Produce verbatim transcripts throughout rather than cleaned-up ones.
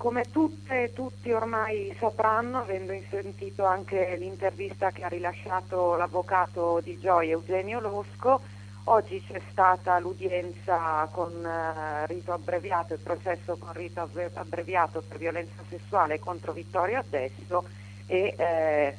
come tutte e tutti ormai sapranno, avendo sentito anche l'intervista che ha rilasciato l'avvocato di Joy Eugenio Losco, oggi c'è stata l'udienza con uh, rito abbreviato, il processo con rito abbreviato per violenza sessuale contro Vittorio Adesso e eh,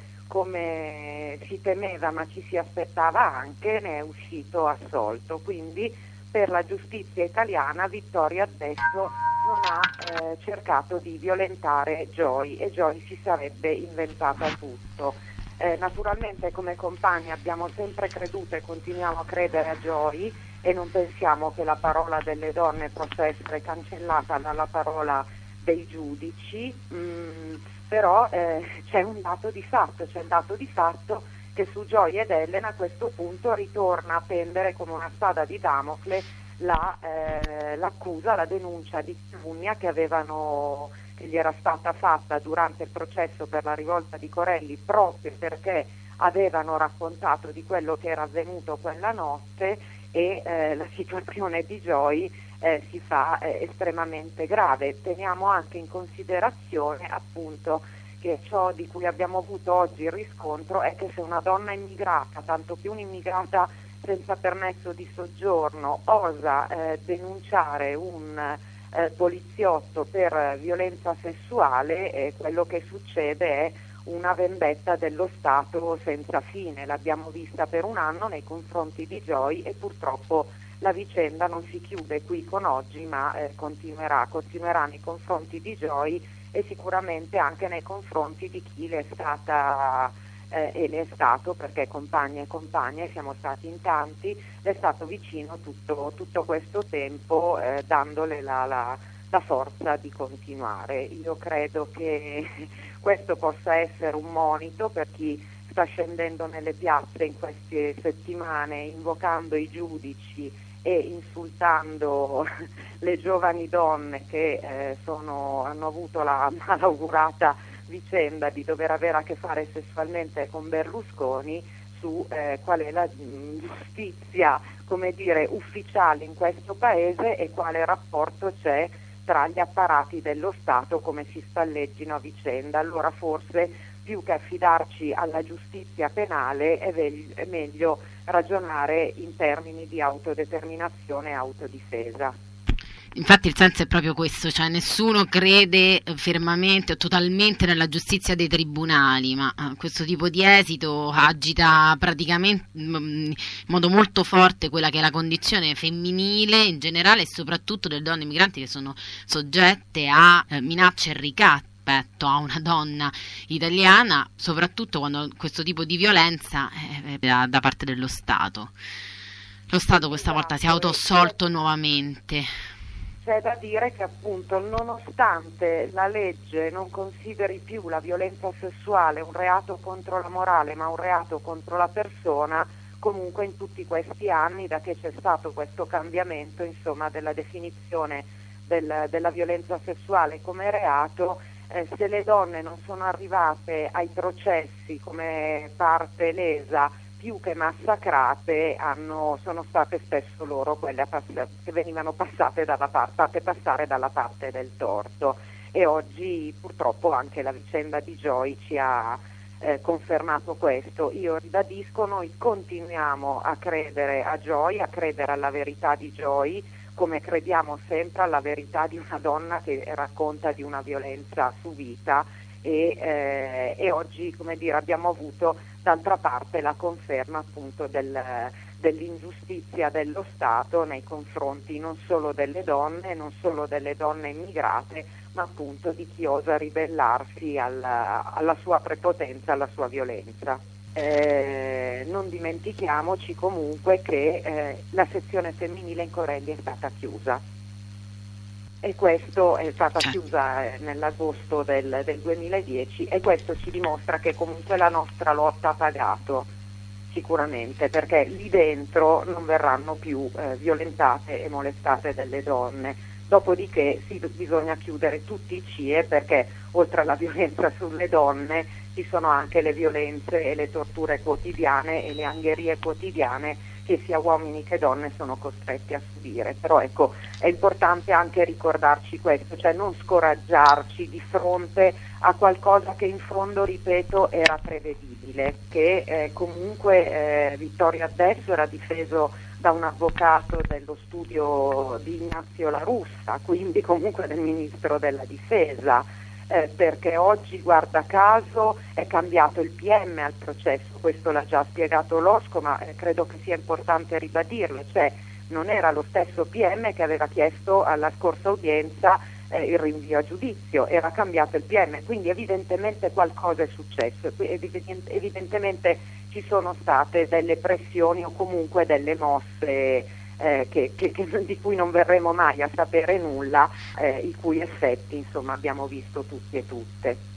come si temeva ma ci si aspettava anche, ne è uscito assolto. Quindi per la giustizia italiana Vittorio Adesso non ha eh, cercato di violentare Joy e Joy si sarebbe inventata tutto. Eh, naturalmente come compagni abbiamo sempre creduto e continuiamo a credere a Joy e non pensiamo che la parola delle donne possa essere cancellata dalla parola dei giudici, mm, però eh, c'è un dato di fatto, c'è un dato di fatto che su Joy ed Elena a questo punto ritorna a pendere come una spada di Damocle la, eh, l'accusa, la denuncia di calunnia che avevano che gli era stata fatta durante il processo per la rivolta di Corelli, proprio perché avevano raccontato di quello che era avvenuto quella notte e eh, la situazione di Joy eh, si fa eh, estremamente grave. Teniamo anche in considerazione appunto che ciò di cui abbiamo avuto oggi il riscontro è che se una donna immigrata, tanto più un'immigrata senza permesso di soggiorno, osa eh, denunciare un eh, poliziotto per violenza sessuale, eh, quello che succede è una vendetta dello Stato senza fine. L'abbiamo vista per un anno nei confronti di Joy e purtroppo la vicenda non si chiude qui con oggi, ma eh, continuerà, continuerà nei confronti di Joy e sicuramente anche nei confronti di chi le è stata eh, e le è stato, perché compagni e compagne siamo stati in tanti, le è stato vicino tutto, tutto questo tempo eh, dandole la, la, la forza di continuare. Io credo che questo possa essere un monito per chi sta scendendo nelle piazze in queste settimane invocando i giudici e insultando le giovani donne che eh, sono, hanno avuto la malaugurata vicenda di dover avere a che fare sessualmente con Berlusconi, su eh, qual è la giustizia, come dire, ufficiale in questo paese e quale rapporto c'è tra gli apparati dello Stato, come si spalleggino a vicenda. Allora forse più che affidarci alla giustizia penale è, ve- è meglio ragionare in termini di autodeterminazione e autodifesa. Infatti il senso è proprio questo, cioè nessuno crede fermamente o totalmente nella giustizia dei tribunali, ma questo tipo di esito agita praticamente in modo molto forte quella che è la condizione femminile in generale e soprattutto delle donne migranti che sono soggette a minacce e ricatti rispetto a una donna italiana, soprattutto quando questo tipo di violenza è da, da parte dello Stato. Lo Stato questa volta si è autoassolto nuovamente. C'è da dire che appunto nonostante la legge non consideri più la violenza sessuale un reato contro la morale ma un reato contro la persona, comunque in tutti questi anni da che c'è stato questo cambiamento insomma della definizione del, della violenza sessuale come reato, eh, se le donne non sono arrivate ai processi come parte lesa più che massacrate, hanno, sono state spesso loro quelle a pass- che venivano passate dalla par- fatte passare dalla parte del torto e oggi purtroppo anche la vicenda di Joy ci ha eh, confermato questo. Io ribadisco, noi continuiamo a credere a Joy, a credere alla verità di Joy, come crediamo sempre alla verità di una donna che racconta di una violenza subita e, eh, e oggi, come dire, abbiamo avuto d'altra parte la conferma appunto del, dell'ingiustizia dello Stato nei confronti non solo delle donne, non solo delle donne immigrate, ma appunto di chi osa ribellarsi alla, alla sua prepotenza, alla sua violenza. Eh, non dimentichiamoci comunque che eh, la sezione femminile in Corelli è stata chiusa e questo è stata chiusa eh, nell'agosto del, del duemiladieci e questo ci dimostra che comunque la nostra lotta ha pagato sicuramente, perché lì dentro non verranno più eh, violentate e molestate delle donne. Dopodiché sì, bisogna chiudere tutti i C I E perché oltre alla violenza sulle donne ci sono anche le violenze e le torture quotidiane e le angherie quotidiane che sia uomini che donne sono costretti a subire. Però ecco, è importante anche ricordarci questo, cioè non scoraggiarci di fronte a qualcosa che in fondo, ripeto, era prevedibile, che eh, comunque eh, Vittorio Adesso era difeso da un avvocato dello studio di Ignazio La Russa, quindi comunque del ministro della difesa, eh, perché oggi, guarda caso, è cambiato il P M al processo, questo l'ha già spiegato Losco, ma eh, credo che sia importante ribadirlo, cioè non era lo stesso P M che aveva chiesto alla scorsa udienza eh, il rinvio a giudizio, era cambiato il P M, quindi evidentemente qualcosa è successo, evidentemente ci sono state delle pressioni o comunque delle mosse eh, che, che, che, di cui non verremo mai a sapere nulla, eh, i cui effetti insomma abbiamo visto tutti e tutte.